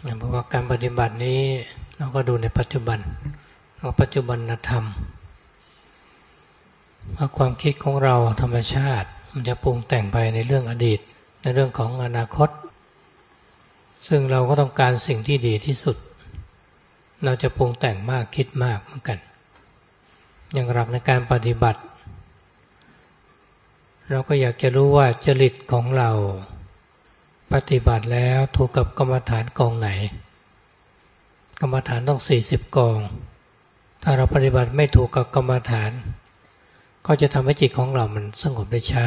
เพราะว่าการปฏิบัตินี้เราก็ดูในปัจจุบันว่าปัจจุบันธรรมว่าความคิดของเราธรรมชาติมันจะปรุงแต่งไปในเรื่องอดีตในเรื่องของอนาคตซึ่งเราก็ต้องการสิ่งที่ดีที่สุดเราจะปรุงแต่งมากคิดมากเหมือนกันอย่างหลักในการปฏิบัติเราก็อยากจะรู้ว่าจริตของเราปฏิบัติแล้วถูกกับกรรมฐานกองไหนกรรมฐานต้อง40กองถ้าเราปฏิบัติไม่ถูกกับกรรมฐานก็จะทำให้จิตของเรามันสงบได้ช้า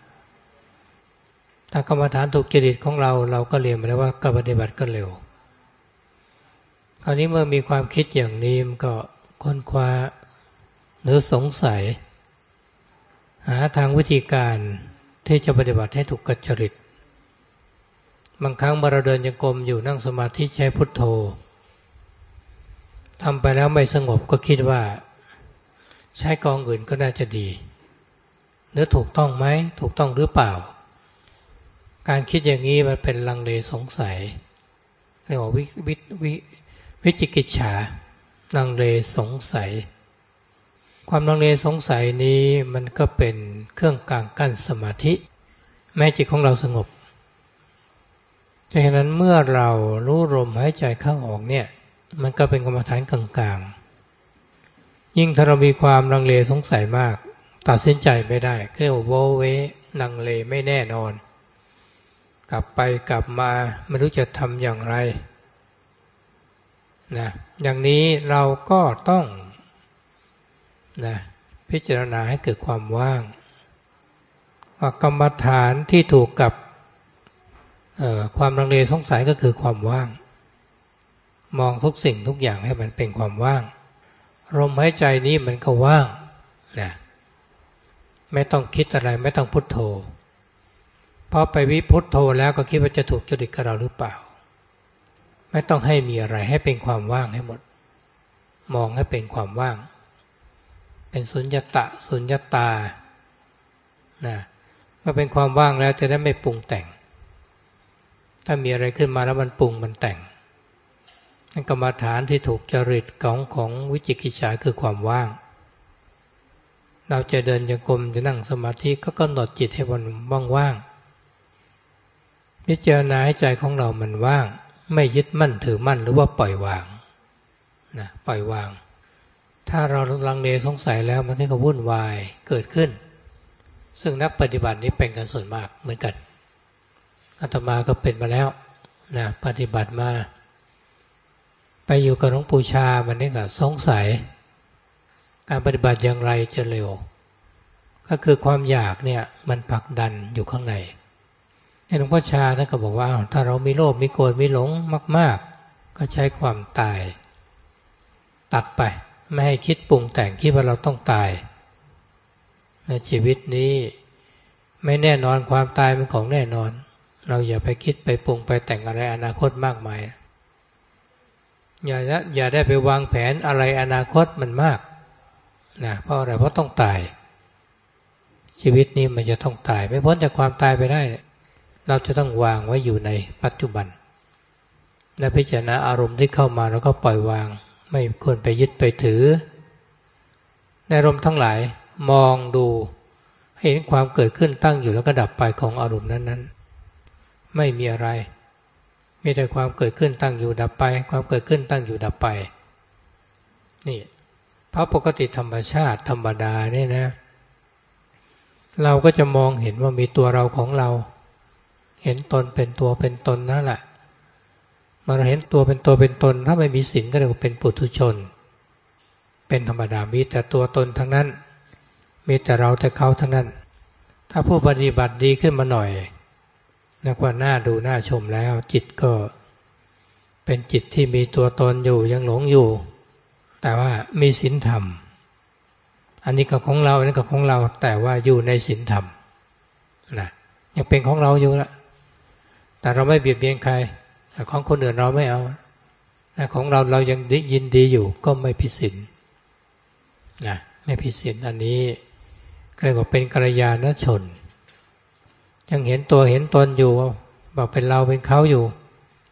ถ้ากรรมฐานถูกจริตของเราเราก็เรียนมาแล้วว่าการปฏิบัติก็เร็วคราวนี้เมื่อมีความคิดอย่างนี้มันก็ค้นคว้าหรือสงสัยหาทางวิธีการที่จะปฏิบัติให้ถูกกับจริตบางครั้งเมื่อเราเดินจงกรมอยู่นั่งสมาธิใช้พุทโธทำไปแล้วไม่สงบก็คิดว่าใช้กองอื่นก็น่าจะดีหรือถูกต้องไหมถูกต้องหรือเปล่าการคิดอย่างนี้มันเป็นลังเลสงสัยเรียกว่าวิจิกิจฉาลังเลสงสัยความลังเลสงสัยนี้มันก็เป็นเครื่องกลางกั้นสมาธิแม้จิตของเราสงบดังนั้นเมื่อเรารู้ลมหายใจเข้าออกเนี่ยมันก็เป็นกรรมฐานกลางๆยิ่งถ้าเรามีความลังเลสงสัยมากตัดสินใจไม่ได้เรียกว่าโวเวลังเลไม่แน่นอนกลับไปกลับมาไม่รู้จะทำอย่างไรนะอย่างนี้เราก็ต้องนะพิจารณาให้เกิดความว่างว่ากรรมฐานที่ถูกกับความลังเลสงสัยก็คือความว่างมองทุกสิ่งทุกอย่างให้มันเป็นความว่างลมหายใจนี้มันก็ว่างนะไม่ต้องคิดอะไรไม่ต้องพุทโธพอไปวิพุทโธแล้วก็คิดว่าจะถูกจริตกับเราหรือเปล่าไม่ต้องให้มีอะไรให้เป็นความว่างให้หมดมองให้เป็นความว่างเป็นสุญญตะสุญญตานะเมื่อเป็นความว่างแล้วจะได้ไม่ปรุงแต่งถ้ามีอะไรขึ้นมาแล้วมันปรุงมันแต่งกรรมฐานที่ถูกจริตของวิจิกิจฉาคือความว่างเราจะเดินจงกรมจะนั่งสมาธิก็กำหนดจิตให้มันว่างๆพิจารณาให้ใจของเรามันว่างไม่ยึดมั่นถือมั่นหรือว่าปล่อยวางนะปล่อยวางถ้าเราลังเลสงสัยแล้วมันก็วุ่นวายเกิดขึ้นซึ่งนักปฏิบัตินี้เป็นกันส่วนมากเหมือนกันอาตมาก็เป็นมาแล้วนะปฏิบัติมาไปอยู่กับหลวงปู่ชามันนี่ก็สงสัยการปฏิบัติอย่างไรจะเร็วก็คือความอยากเนี่ยมันผลักดันอยู่ข้างในหลวงพ่อชาท่านก็บอกว่าถ้าเรามีโลภมีโกรธมีหลงมากๆก็ใช้ความตายตัดไปไม่ให้คิดปรุงแต่งคิดว่าเราต้องตายในชีวิตนี้ไม่แน่นอนความตายเป็นของแน่นอนเราอย่าไปคิดไปปรุงไปแต่งอะไรอนาคตมากมายอย่าได้ไปวางแผนอะไรอนาคตมันมากนะเพราะอะไรเพราะต้องตายชีวิตนี้มันจะต้องตายไม่พ้นจากความตายไปได้เราจะต้องวางไว้อยู่ในปัจจุบันและพิจารณาอารมณ์ที่เข้ามาเราก็ปล่อยวางไม่ควรไปยึดไปถือในอารมณ์ทั้งหลายมองดูเห็นความเกิดขึ้นตั้งอยู่แล้วก็ดับไปของอารมณ์นั้นๆไม่มีอะไรมีแต่ความเกิดขึ้นตั้งอยู่ดับไปความเกิดขึ้นตั้งอยู่ดับไปนี่เพราะปกติธรรมชาติธรรมดาเนี่ยนะเราก็จะมองเห็นว่ามีตัวเราของเราเห็นตนเป็นตัวเป็นตนนั่นแหละมาเห็นตัวเป็นตัวเป็นตนถ้าไม่มีศีลก็เรียกว่าเป็นปุถุชนเป็นธรรมดามีแต่ตัวตนทั้งนั้นมีแต่เราแต่เขาทั้งนั้นถ้าผู้ปฏิบัติดีขึ้นมาหน่อยนักว่าน่าดูน่าชมแล้วจิตก็เป็นจิตที่มีตัวตนอยู่ยังหลงอยู่แต่ว่ามีศีลธรรมอันนี้ก็ของเราอันนี้ก็ของเราแต่ว่าอยู่ในศีลธรรมนะยังเป็นของเราอยู่ละแต่เราไม่เบียดเบียนใครของคนอื่นเราไม่เอาของเรายังยินดีอยู่ก็ไม่ผิดศีลนะไม่ผิดศีลอันนี้เรียกว่าเป็นกัลยาณชนยังเห็นตัวเห็นตนอยู่ว่าเป็นเราเป็นเขาอยู่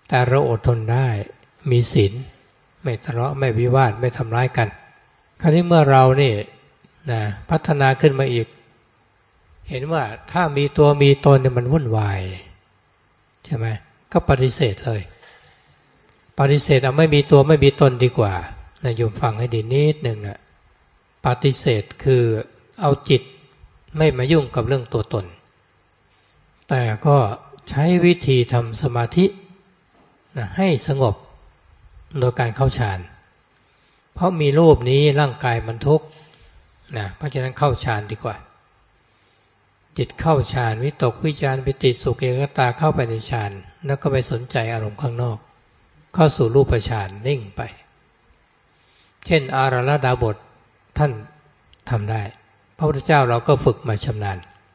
แต่เราอดทนได้มีศีลไม่ทะเลาะไม่วิวาทไม่ทำร้ายกันคราวนี้เมื่อเรานี่นะพัฒนาขึ้นมาอีกเห็นว่าถ้ามีตัวมีตนเนี่ยมันวุ่นวายใช่ไหมก็ปฏิเสธเลยปฏิเสธเอาไม่มีตัวไม่มีตนดีกว่านะโยมฟังให้ดีนิดหนึ่งนะปฏิเสธคือเอาจิตไม่มายุ่งกับเรื่องตัวตนแต่ก็ใช้วิธีทำสมาธินะให้สงบโดยการเข้าฌานเพราะมีรูปนี้ร่างกายมันทุกข์นะเพราะฉะนั้นเข้าฌานดีกว่าจิตเข้าฌานวิตกวิจารปิติสุขเอกตาเข้าไปในฌานแล้วก็ไปสนใจอารมณ์ข้างนอกเข้าสู่รูปฌานนิ่งไปเช่นอาราลดาบทท่านทำได้พระพุทธเจ้าเราก็ฝึกมาชำนาญ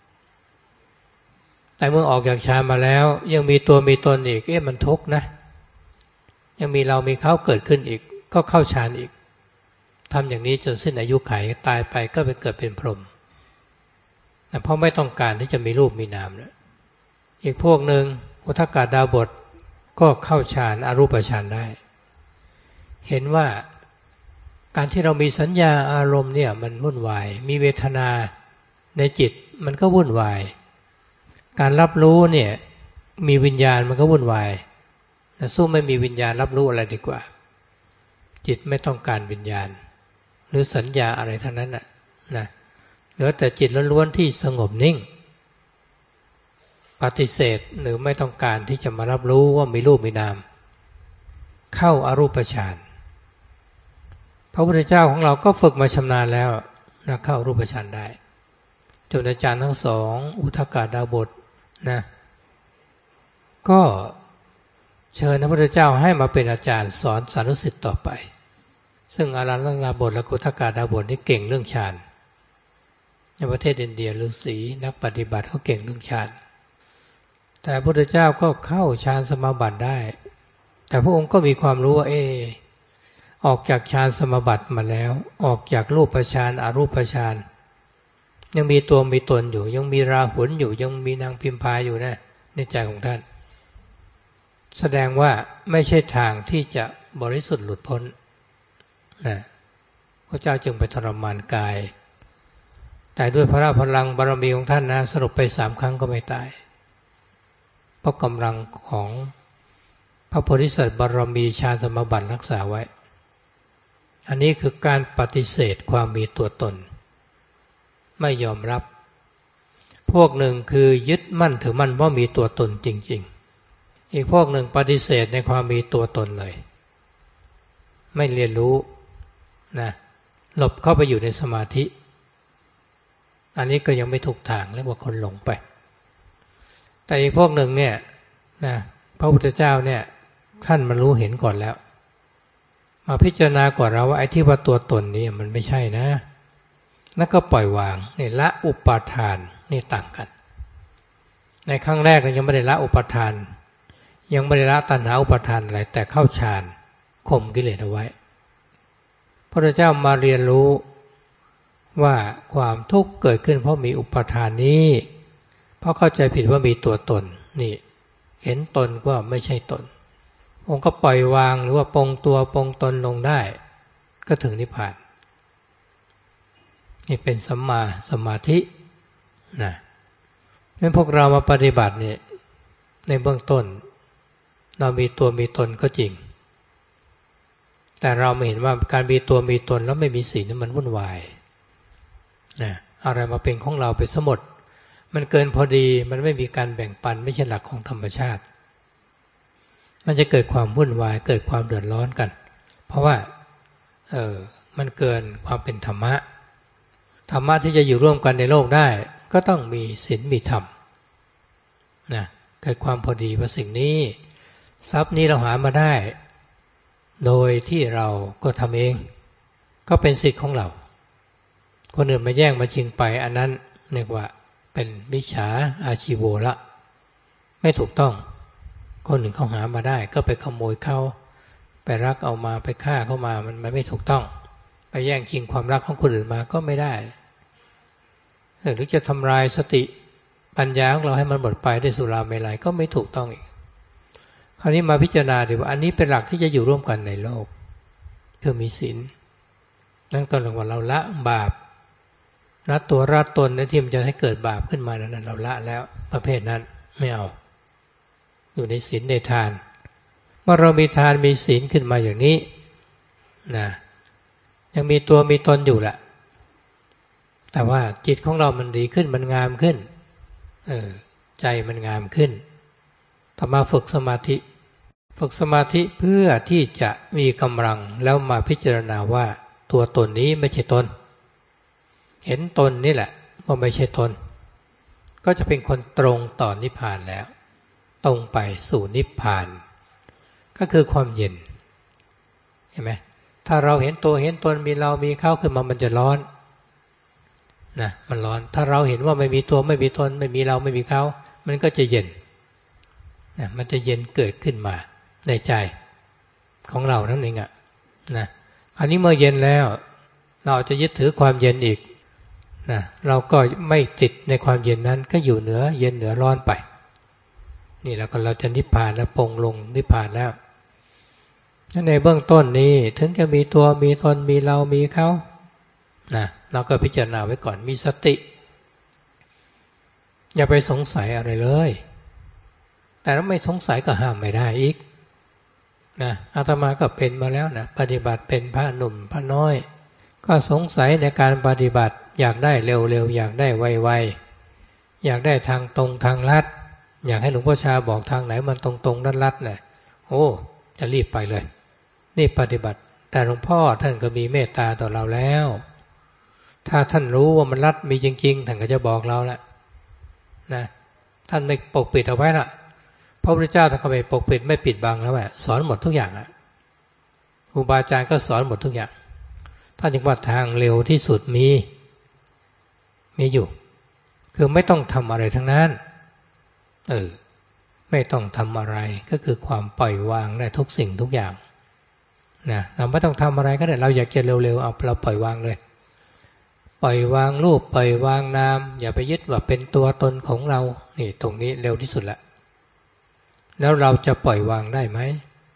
แต่เมื่อออกจากฌานมาแล้วยังมีตัวมีตนอีกมันทุกข์นะยังมีเรามีเขาเกิดขึ้นอีกก็เข้าฌานอีกทำอย่างนี้จนสิ้นอายุขัยตายไปก็ไปเกิดเป็นพรหมเพราะไม่ต้องการที่จะมีรูปมีนามแล้วอีกพวกหนึ่งอุทกดาบทก็เข้าฌานอรูปฌานได้เห็นว่าการที่เรามีสัญญาอารมณ์เนี่ยมันวุ่นวายมีเวทนาในจิตมันก็วุ่นวายการรับรู้เนี่ยมีวิญญาณมันก็วุ่นวายสู้ไม่มีวิญญาณรับรู้อะไรดีกว่าจิตไม่ต้องการวิญญาณหรือสัญญาอะไรทั้งนั้นนะเหลือแต่จิตล้วนๆที่สงบนิ่งปฏิเสธหรือไม่ต้องการที่จะมารับรู้ว่ามีรูปมีนามเข้าอารูปฌานพระพุทธเจ้าของเราก็ฝึกมาชำนาญแล้วนะเข้ารูปฌานได้จนอาจารย์ทั้งสองอุทกดาบทนะก็เชิญพระพุทธเจ้าให้มาเป็นอาจารย์สอนสานุสิทธิ์ต่อไปซึ่งอาราลดาบทและอุทกดาบทนี่เก่งเรื่องฌานในประเทศอินเดียฤาษีนักปฏิบัติเขาเก่งเรื่องฌานแต่พระพุทธเจ้าก็เข้าฌานสมาบัติได้แต่พระองค์ก็มีความรู้ว่าออกจากฌานสมาบัติมาแล้วออกจากรูปฌานอรูปฌานยังมีตัวมีตนอยู่ยังมีราหุลอยู่ยังมีนางพิมพาอยู่นะในใจของท่านแสดงว่าไม่ใช่ทางที่จะบริสุทธิ์หลุดพ้นนะพระเจ้าจึงไปทรมานกายแต่ด้วยพระพลังบารมีของท่านนะสรุปไป3 ครั้งก็ไม่ตายเพราะกำลังของพระโพธิสัตว์บารมีฌานสมาบัติรักษาไว้อันนี้คือการปฏิเสธความมีตัวตนไม่ยอมรับพวกหนึ่งคือยึดมั่นถือมั่นว่ามีตัวตนจริงๆอีกพวกหนึ่งปฏิเสธในความมีตัวตนเลยไม่เรียนรู้นะหลบเข้าไปอยู่ในสมาธิอันนี้ก็ยังไม่ถูกทางเรียกว่าคนหลงไปแต่อีกพวกหนึ่งเนี่ยนะพระพุทธเจ้าเนี่ยท่านมารู้เห็นก่อนแล้วมาพิจารณาก่อนเราว่าไอ้ที่ว่าตัวตนนี้มันไม่ใช่นะนั่นก็ปล่อยวางนี่ละอุปาทานนี่ต่างกันในครั้งแรกยังไม่ได้ละอุปาทานยังไม่ได้ละตัณหาอุปาทานอะไรแต่เข้าฌานข่มกิเลสเอาไว้พระพุทธเจ้ามาเรียนรู้ว่าความทุกข์เกิดขึ้นเพราะมีอุปาทานนี้เพราะเข้าใจผิดว่ามีตัวตนนี่เห็นตนว่าไม่ใช่ตนองค์ก็ปล่อยวางหรือว่าปรงตัวปรงตนลงได้ก็ถึงนิพพานนี่เป็นสัมมาสมาธินะเพราะฉะนั้นพวกเรามาปฏิบัติเนี่ยในเบื้องต้นเรามีตัวมีตนก็จริงแต่เราไม่เห็นว่าการมีตัวมีตนแล้วไม่มีศีลมันวุ่นวายนะอะไรมาเป็นของเราไปสมดมันเกินพอดีมันไม่มีการแบ่งปันไม่ใช่หลักของธรรมชาติมันจะเกิดความวุ่นวายเกิดความเดือดร้อนกันเพราะว่ามันเกินความเป็นธรรมะธรรมะที่จะอยู่ร่วมกันในโลกได้ก็ต้องมีศีลมีธรรมนะเกิดความพอดีว่าสิ่งนี้ทรัพย์นี้เราหามาได้โดยที่เราก็ทำเองก็เป็นสิทธิ์ของเราคนอื่นมาแย่งมาชิงไปอันนั้นเรียกว่าเป็นมิจฉาอาชีโวละไม่ถูกต้องคนหนึ่งเขาหามาได้ก็ไปขโมยเขาไปรักเอามาไปฆ่าเขามามันไม่ถูกต้องไปแย่งชิงความรักของคนอื่นมาก็ไม่ได้หรือจะทำลายสติปัญญาของเราให้มันหมดไปด้วยสุราเมลัยก็ไม่ถูกต้องอีกคราวนี้มาพิจารณาดูว่าอันนี้เป็นหลักที่จะอยู่ร่วมกันในโลกคือมีศีลนั่นก็เรียกว่าเราละบาปละตัวละตนที่มันจะให้เกิดบาปขึ้นมานั้นเราละแล้วประเภทนั้นไม่เอาอยู่ในศีลในทานเมื่อเรามีทานมีศีลขึ้นมาอย่างนี้นะยังมีตัวมีตนอยู่แหละแต่ว่าจิตของเรามันดีขึ้นมันงามขึ้นใจมันงามขึ้นต่อมาฝึกสมาธิเพื่อที่จะมีกำลังแล้วมาพิจารณาว่าตัวตนนี้ไม่ใช่ตนเห็นตนนี่แหละว่าไม่ใช่ตนก็จะเป็นคนตรงต่อนิพพานแล้วตรงไปสู่นิพพานก็คือความเย็นเห็นไหมถ้าเราเห็นตัวเห็นตนมีเรามีเขาขึ้นมามันจะร้อนนะมันร้อนถ้าเราเห็นว่าไม่มีตัวไม่มีตนไม่มีเราไม่มีเขามันก็จะเย็นนะมันจะเย็นเกิดขึ้นมาในใจของเรานั่นเองอะนะคราวนี้เมื่อเย็นแล้วเราจะยึดถือความเย็นอีกนะเราก็ไม่ติดในความเย็นนั้นก็อยู่เหนือเย็นเหนือร้อนไปนี่แล้วก็เราจะนิพพานแล้วปลงลงนิพพานแล้วในเบื้องต้นนี้ถึงจะมีตัวมีตนมีเรามีเขานะเราก็พิจารณาไว้ก่อนมีสติอย่าไปสงสัยอะไรเลยแต่ถ้าไม่สงสัยก็ห้ามไม่ได้อีกนะอาตมาก็เป็นมาแล้วนะปฏิบัติเป็นพระหนุ่มพระน้อยก็สงสัยในการปฏิบัติอยากได้เร็วๆอยากได้ไวๆอยากได้ทางตรงทางลัดอยากให้หลวงพ่อชาบอกทางไหนมันตรงๆลัดๆเลยโอ้จะรีบไปเลยนี่ปฏิบัติแต่หลวงพ่อท่านก็มีเมตตาต่อเราแล้วถ้าท่านรู้ว่ามันลัดมีจริงๆท่านก็จะบอกเราแล้วนะท่านไม่ปกปิดเอาไว้ละพระพุทธเจ้าท่านก็ไม่ปกปิดไม่ปิดบังแล้วแหละสอนหมดทุกอย่างอ่ะครูบาอาจารย์ก็สอนหมดทุกอย่างท่านจึงว่าทางเร็วที่สุดมีอยู่คือไม่ต้องทำอะไรทั้งนั้นไม่ต้องทำอะไรก็คือความปล่อยวางได้ทุกสิ่งทุกอย่างนะเราไม่ต้องทำอะไรก็ได้เราอยากจะเร็วๆเอาเราปล่อยวางเลยปล่อยวางรูปปล่อยวางนามอย่าไปยึดว่าเป็นตัวตนของเรานี่ตรงนี้เร็วที่สุดละแล้วเราจะปล่อยวางได้ไหม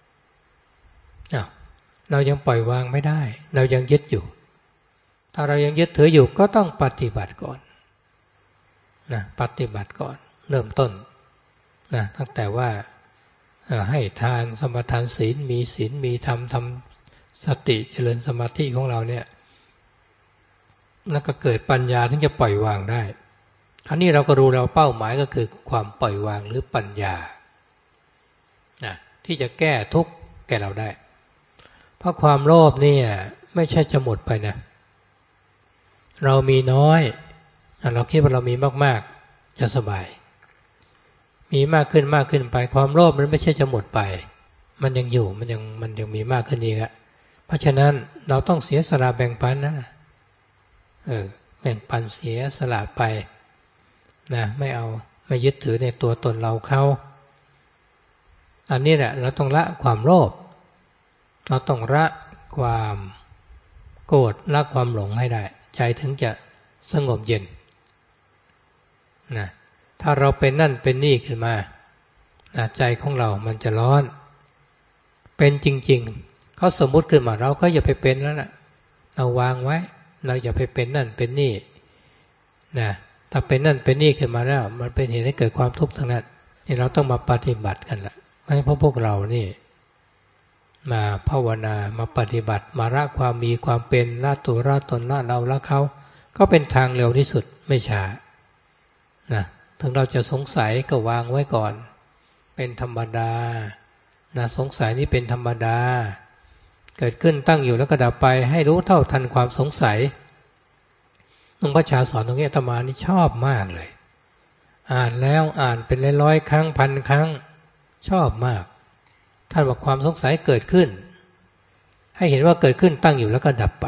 เรายังปล่อยวางไม่ได้เรายังยึดอยู่ถ้าเรายังยึดถืออยู่ก็ต้องปฏิบัติก่อนนะปฏิบัติก่อนเริ่มต้นนะตั้งแต่ว่าให้ทานสมาทานศีลมีธรรมทำสติเจริญสมาธิของเราเนี่ยแล้วก็เกิดปัญญาถึงจะปล่อยวางได้คราวนี้เราก็รู้เราเป้าหมายก็คือความปล่อยวางหรือปัญญานะที่จะแก้ทุกข์แก่เราได้เพราะความโลภเนี่ยไม่ใช่จะหมดไปนะเรามีน้อยเราคิดว่าเรามีมากๆจะสบายมีมากขึ้นไปความโลภมันไม่ใช่จะหมดไปมันยังอยู่มันยังมีมากขึ้นอีกอะเพราะฉะนั้นเราต้องเสียสละแบ่งปันนะแบ่งปันเสียสละไปนะไม่ยึดถือในตัวตนเราเขาอันนี้แหละเราต้องละความโลภเราต้องละความโกรธละความหลงให้ได้ใจถึงจะสงบเย็นนะถ้าเราเป็นนั่นเป็นนี่ขึ้นมาใจของเรามันจะร้อนเป็นจริงๆเขาสมมุติขึ้นมาเราก็อย่าไปเป็นแล้วนะเราวางไว้เราอย่าไปเป็นนั่นเป็นนี่นะถ้าเป็นนั่นเป็นนี่ขึ้นมาแล้วมันเป็นเหตุให้เกิดความทุกข์ทั้งนั้นนี่เราต้องมาปฏิบัติกันละเพราะพวกเรานี่มาภาวนามาปฏิบัติมาละความมีความเป็นละตัวละตนละเราละเขาก็เป็นทางเร็วที่สุดไม่ช้านะถึงเราจะสงสัยก็วางไว้ก่อนเป็นธรรมดานะสงสัยนี่เป็นธรรมดาเกิดขึ้นตั้งอยู่แล้วก็ดับไปให้รู้เท่าทันความสงสัยหลวงพ่อชาสอนตรงนี้อาตมานี่ชอบมากเลยอ่านแล้วอ่านเป็นร้อยๆครั้งพันครั้งชอบมากท่านบอกความสงสัยเกิดขึ้นให้เห็นว่าเกิดขึ้นตั้งอยู่แล้วก็ดับไป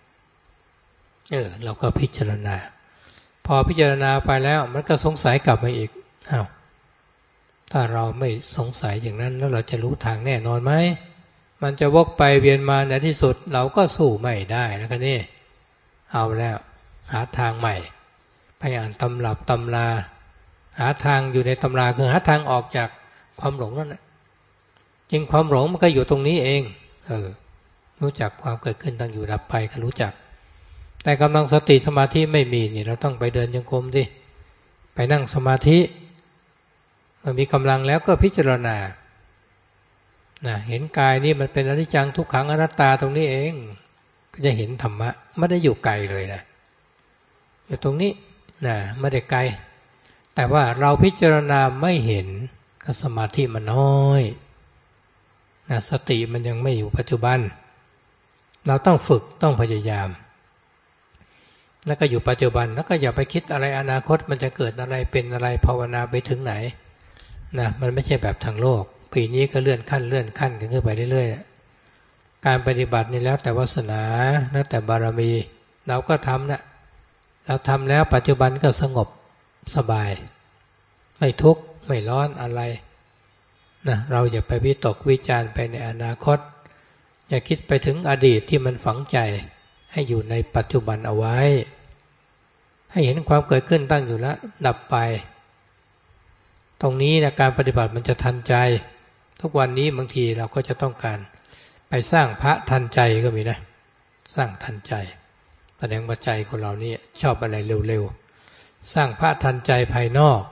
เราก็พิจารณาพอพิจารณาไปแล้วมันก็สงสัยกลับมาอีกถ้าเราไม่สงสัยอย่างนั้นแล้วเราจะรู้ทางแน่นอนไหมมันจะวกไปเวียนมาในที่สุดเราก็สู้ไม่ได้แล้วกันนี่เอาแล้วหาทางใหม่ไปอ่านตำรับตำราหาทางอยู่ในตำราคือหาทางออกจากความหลงนั่นแหละจริงความหลงมันก็อยู่ตรงนี้เองรู้จักความเกิดขึ้นตั้งอยู่ดับไปก็รู้จักแต่กำลังสติสมาธิไม่มีนี่เราต้องไปเดินจงกรมสิไปนั่งสมาธิเมื่อมีกำลังแล้วก็พิจารณาเห็นกายนี่มันเป็นอนิจจังทุกขังอนัตตาตรงนี้เองก็จะเห็นธรรมะไม่ได้อยู่ไกลเลยนะอยู่ตรงนี้ไม่ได้ไกลแต่ว่าเราพิจารณาไม่เห็นก็สมาธิมันน้อยสติมันยังไม่อยู่ปัจจุบันเราต้องฝึกต้องพยายามแล้วก็อยู่ปัจจุบันแล้วก็อย่าไปคิดอะไรอนาคตมันจะเกิดอะไรเป็นอะไรภาวนาไปถึงไหนมันไม่ใช่แบบทางโลกปีนี้ก็เลื่อนขั้นกันขึ้นไปเรื่อยๆการปฏิบัตินี่แล้วแต่วาสนาแล้วแต่บารมีเราก็ทำเราทำแล้วปัจจุบันก็สงบสบายไม่ทุกข์ไม่ร้อนอะไรเราอย่าไปวิตกวิจารณ์ไปในอนาคตอย่าคิดไปถึงอดีตที่มันฝังใจให้อยู่ในปัจจุบันเอาไว้ให้เห็นความเกิดขึ้นตั้งอยู่แล้วดับไปตรงนี้การปฏิบัติมันจะทันใจทุกวันนี้บางทีเราก็จะต้องการไปสร้างพระทันใจก็มีนะสร้างทันใจแสดงว่าใจของเรานี่ชอบอะไรเร็วๆสร้างพระทันใจภายนอก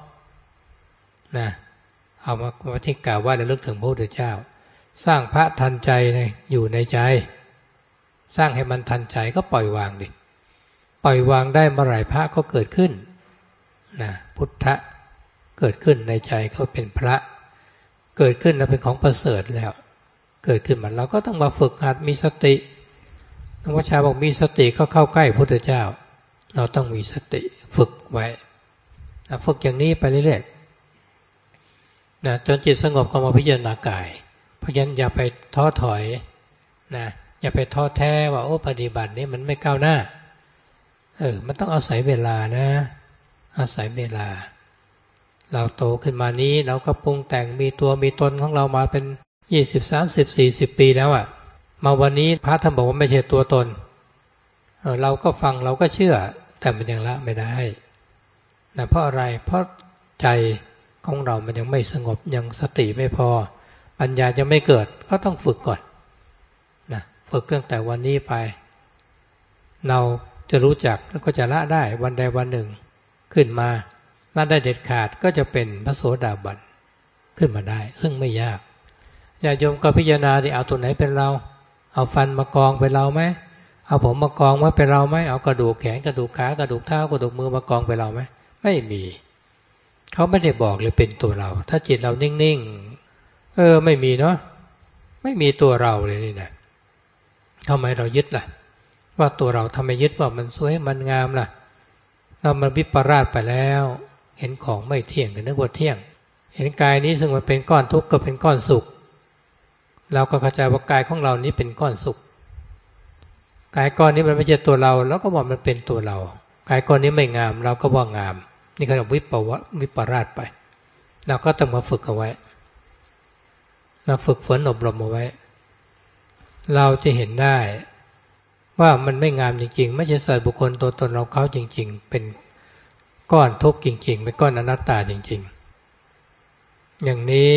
เอามาที่กล่าวว่าระลึกถึงพระพุทธเจ้าสร้างพระทันใจอยู่ในใจสร้างให้มันทันใจก็ปล่อยวางดิปล่อยวางได้เมื่อไหร่พระก็เกิดขึ้นพุทธะเกิดขึ้นในใจเขาเป็นพระเกิดขึ้นแล้วเป็นของประเสริฐแล้วเกิดขึ้นมาเราก็ต้องมาฝึกหัดมีสติหลวงพ่อชาบอกมีสติก็เข้าใกล้พุทธเจ้าเราต้องมีสติฝึกไว้ฝึกอย่างนี้ไปเรื่อยๆจนจิตสงบก็มาพิจารณากายเพราะฉะนั้นอย่าไปท้อถอยอย่าไปท้อแท้ว่าปฏิบัตินี้มันไม่ก้าวหน้ามันต้องอาศัยเวลาอาศัยเวลาเราโตขึ้นมานี้เราก็ปรุงแต่งมีตัวมีตนของเรามาเป็น20 30 40 ปีแล้วมาวันนี้พระท่านบอกว่าไม่ใช่ตัวตนเราก็ฟังเราก็เชื่อแต่มันยังละไม่ได้เพราะอะไรเพราะใจของเรามันยังไม่สงบยังสติไม่พอปัญญาจะไม่เกิดก็ต้องฝึกก่อนฝึกตั้งแต่วันนี้ไปเราจะรู้จักแล้วก็จะละได้วันใดวันหนึ่งขึ้นมาละได้เด็ดขาดก็จะเป็นพระโสดาบันขึ้นมาได้ซึ่งไม่ยากญาติโยมก็พิจารณาดิเอาตัวไหนเป็นเราเอาฟันมากองเป็นเราไหมเอาผมมากองว่าเป็นเราไหมเอากระดูกแขนกระดูกขากระดูกเท้ากระดูกมือมากองเป็นเราไหมไม่มีเขาไม่ได้บอกเลยเป็นตัวเราถ้าจิตเรานิ่งๆไม่มีเนาะไม่มีตัวเราเลยนี่นะทำไมเรายึดล่ะว่าตัวเราทำไมยึดว่ามันสวยมันงามล่ะเรามันวิปลาสไปแล้วเห็นของไม่เที่ยงก็นึกว่าเที่ยงเห็นกายนี้ซึ่งมันเป็นก้อนทุกข์ก็เป็นก้อนสุขเราก็เข้าใจว่ากายของเรานี้เป็นก้อนสุขกายก้อนนี้มันไม่ใช่ตัวเราแล้วก็บอกมันเป็นตัวเรากายก้อนนี้ไม่งามเราก็ว่างามนี่คือวิปลาสไปเราก็ต้องมาฝึกเอาไว้มาฝึกฝนอบรมเอาไว้เราจะเห็นได้ว่ามันไม่งามจริงๆไม่ใช่สัตว์บุคคลตัวตนเราเขาจริงๆเป็นก้อนทุกข์จริงๆเป็นก้อนอนัตตาจริงๆอย่างนี้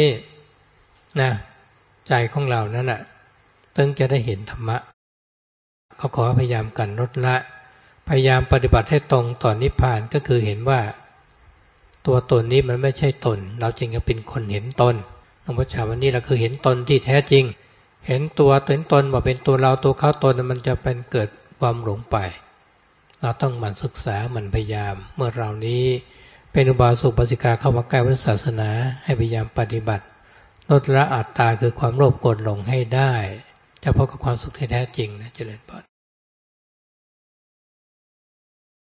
ใจของเรานั้นถึงจะได้เห็นธรรมะเขาขอพยายามกันลดละพยายามปฏิบัติให้ตรงต่อนิพพานก็คือเห็นว่าตัวตนนี้มันไม่ใช่ตนเราจึงจะเป็นคนเห็นตนหลวงพ่อชาวันนี้เราคือเห็นตนที่แท้จริงเห็นตัวตนว่าเป็นตัวเราตัวเขาตนมันจะเป็นเกิดความหลงไปเราต้องหมั่นศึกษาหมั่นพยายามเมื่อเรานี้เป็นอุบาสกอุบาสิกาเข้ามาใกล้พุทธศาสนาให้พยายามปฏิบัติลดละอัตตาคือความโลภโกรธหลงให้ได้จะพบกับความสุขที่แท้จริงนะเจริญพร